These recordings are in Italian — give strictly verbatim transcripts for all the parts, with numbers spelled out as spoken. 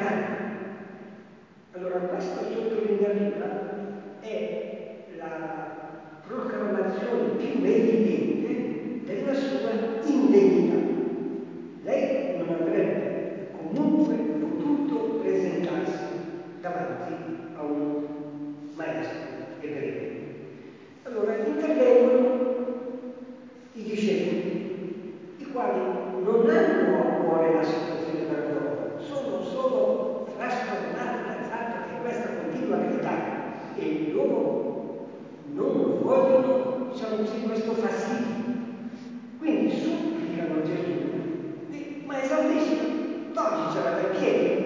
danno. Allora questa sottolineatura è la proclamazione più evidente della sua indegnità. Lei non avrebbe comunque potuto presentarsi davanti a un maestro ebreo. Allora intervengono i discepoli, i quali non hanno a cuore la situazione della donna, sono solo trastornati dal fatto che questa continua a gridare e loro non vogliono, diciamo così, questo fastidio. Quindi supplicano Gesù di, ma esaudiscila, tolgicela dai piedi.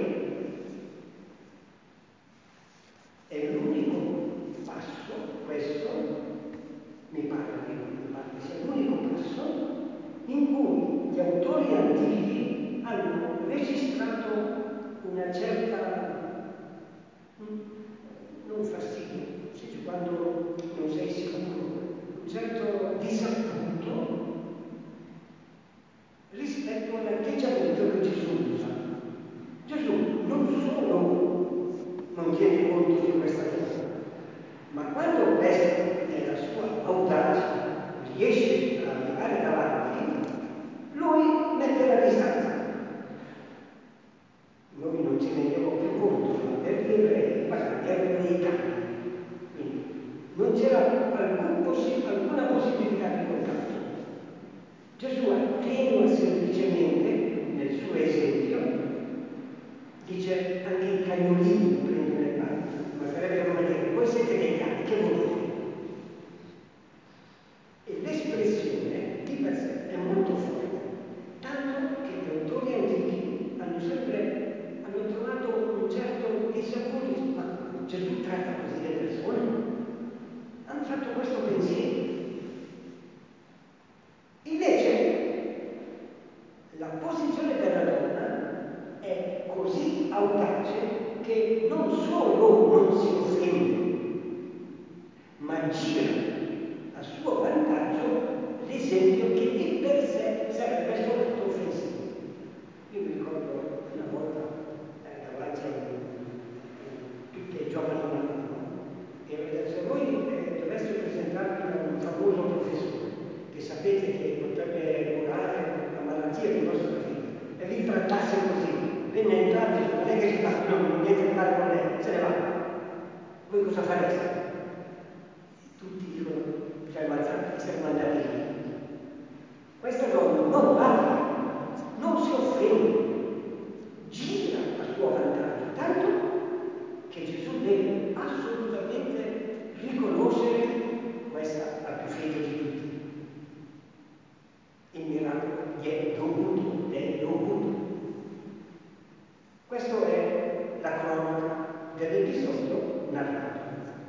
È l'unico passo, questo, mi pare, mi pare che sia l'unico passo in cui gli autori antichi hanno registrato una certa, non fastidio, si dice quando non sei sicuro, un certo disappunto rispetto all'atteggiamento che Gesù usa. Gesù non solo non tiene conto di questa donna, ma quando questa, nella sua audacia, riesce a arrivare davanti, lui mette la distanza. Noi non ci rendiamo più conto, ma per gli ebrei magari erano dei campi, quindi non c'era alcun possi- alcuna possibilità di contatto. Gesù attenua semplicemente nel suo esempio, dice anche i cagnolini lo prendono in mano, ma sarebbe come dire, voi siete dei cani, che volete? E l'espressione di per sé è molto forte, tanto che gli autori antichi hanno sempre hanno trovato un certo disappunto, ma Gesù tratta così le persone? Hanno fatto questo pensiero. Invece la posizione della donna è così audace che non solo non si offende, ma gira a suo vantaggio l'esempio che di per sé sarebbe soltanto offensivo. Io mi ricordo una volta eh, davanti a, un, a un, tutte giovanilate, no? E ho detto, se voi eh, doveste presentarvi da un famoso professore, che sapete che potrebbe curare la malattia di vostra figlia, e vi trattasse così, appena entrava dice, ma lei che ci fa qui? Non niente a che fare con lei, se ne va. Voi cosa fareste? Tutti dicono, ci saremmo alzati e saremmo andati via. Questa donna non va via, non si offende, gira a suo vantaggio, tanto che Gesù deve assolutamente riconoscere questa la più fede di tutti. Il miracolo gli è dovuto, le è dovuto. Questa è la cronaca dell'episodio narrato.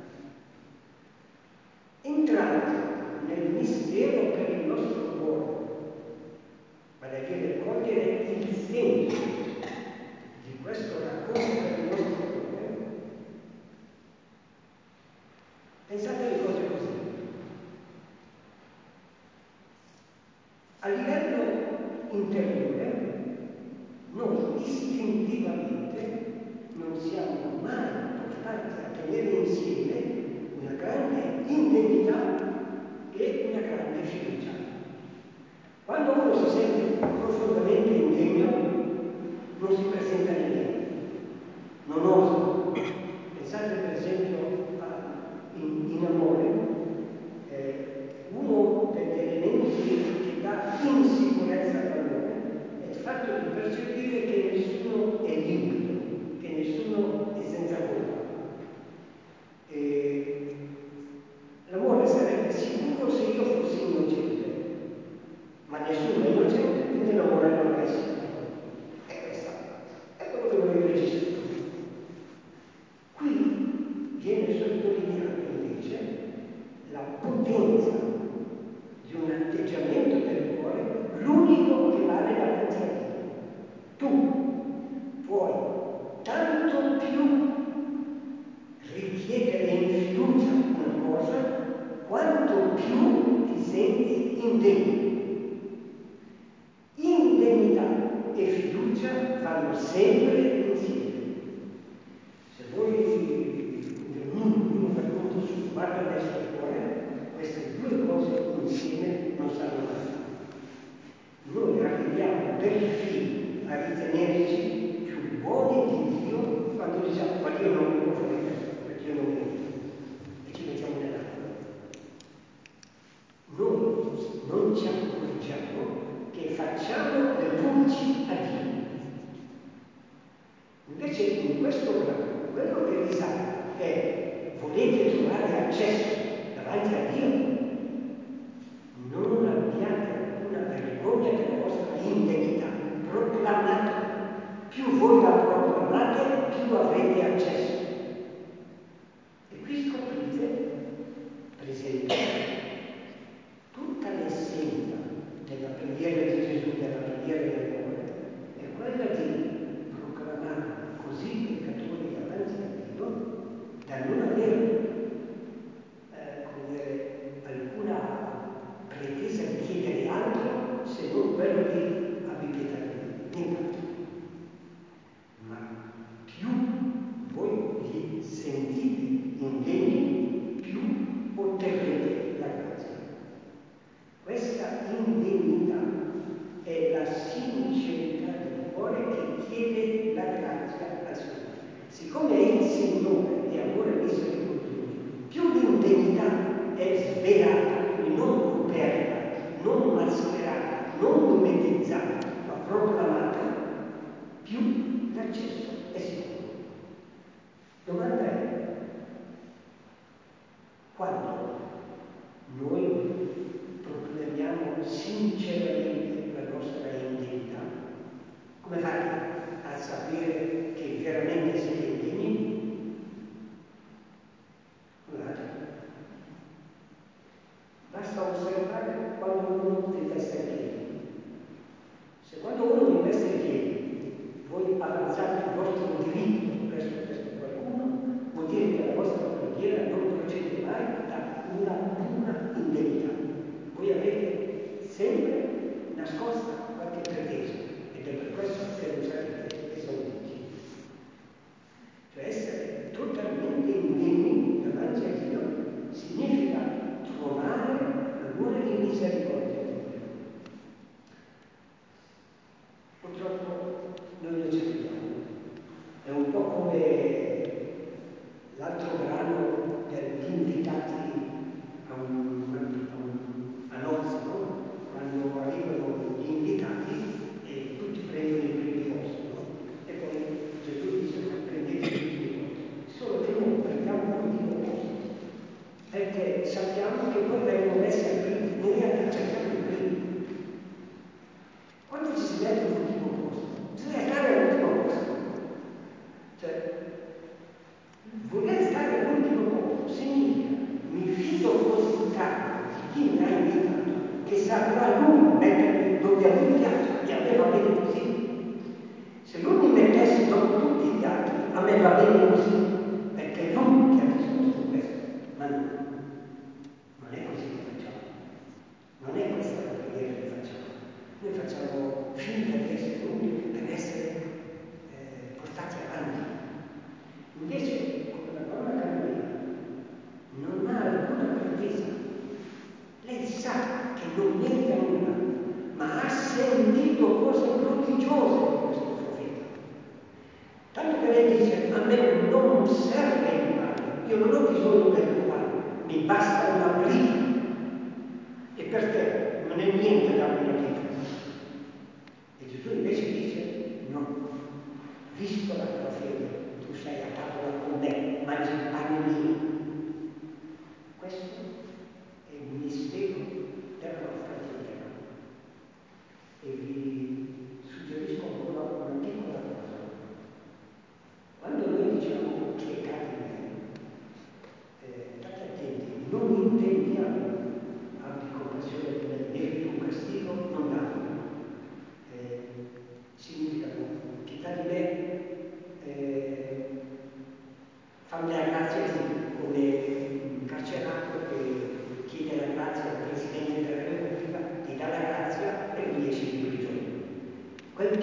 Entrando nel mistero per il nostro cuore, vale a dire cogliere il senso di questo racconto per il nostro cuore, pensate alle cose così. A livello interiore, noi istintivamente non siamo mai portati a tenere insieme una grande indegnità e una grande fiducia. Quando uno si sente profondamente indegno, non si presenta nemmeno, non osa. Pensate per esempio a, in, in amore, eh, uno degli elementi che dà insicurezza all'amore è il fatto di percepire che nessuno è limpido, che nessuno è senza colpa. E l'amore sarebbe sicuro se io fossi innocente, ma nessuno è innocente, quindi l'amore non è sicuro. E questo è quello che noi registriamo. Qui viene sottolineato invece la potenza di un atteggiamento del cuore, l'unico che vale la contraria. Tu puoi tanto più richiedere in fiducia una cosa, quanto più ti senti indegno. Indegnità e fiducia vanno sempre insieme.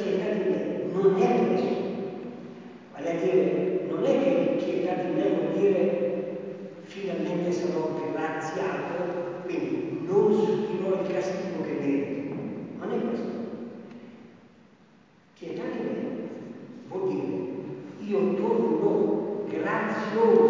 pietà di me non è questo. Vale a dire, non è che pietà di me vuol dire finalmente sarò graziato, quindi non subirò il castigo che merito. Non è questo. Pietà di me vuol dire io torno grazioso